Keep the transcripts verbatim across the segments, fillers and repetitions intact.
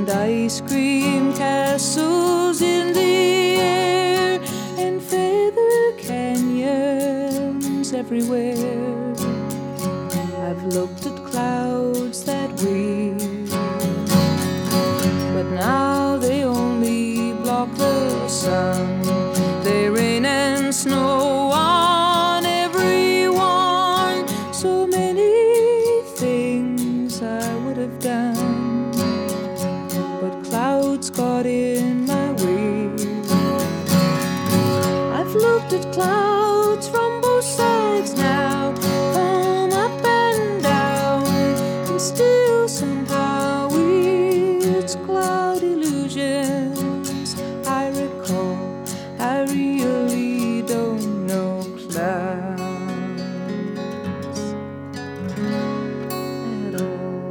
and ice cream castles in the air, and feather canyons everywhere. I've looked at clouds that way, but now they only block the sun. They rain and snow on everyone. So many things I would have done, but clouds got in my way. I've looked at clouds from both sides now, from up and down, and still somehow it's cloud illusions I recall. I really don't know clouds at all.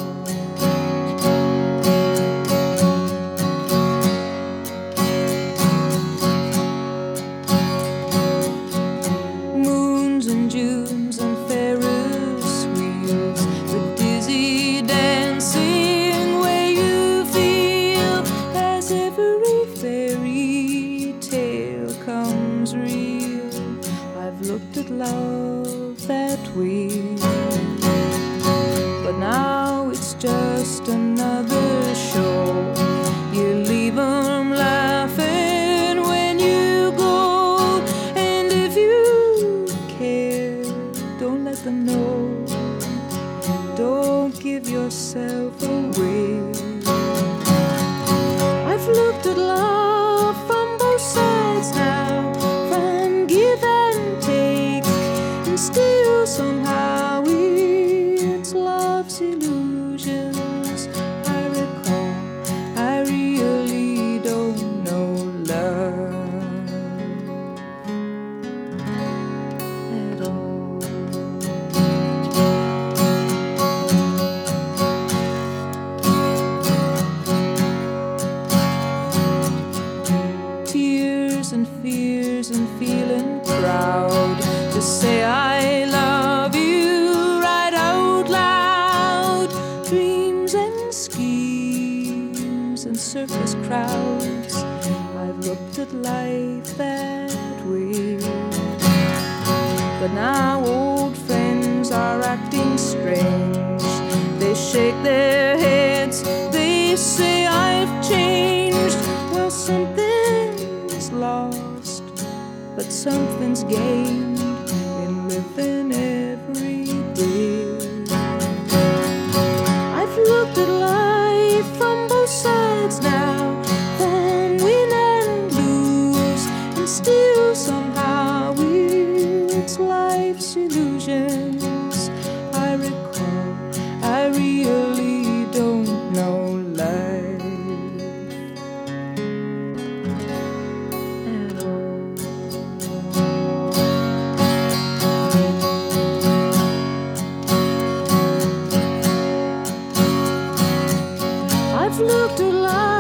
Moons and Junes and Ferris wheels, the dizzy dancing way you feel as every fairy tale comes real. I've looked at love that way, but now it's just another show. You leave 'em laughing when you go, and if you care, don't let them know. Don't give yourself away. I've looked at love from both sides now, from give and take, and still somehow it's love's illusions I recall. I really don't know love at all. Tears and fears and feeling proud to say I love you right out loud. Dreams and schemes and circus crowds, I've looked at life that way, but now old friends are acting strange. They shake their heads, they say I've changed. Well, something's lost, but something's gained in living every day. I've looked at life from both sides now, from win and lose, and still somehow it's life's illusions I recall. I really don't know life at all. I've looked at life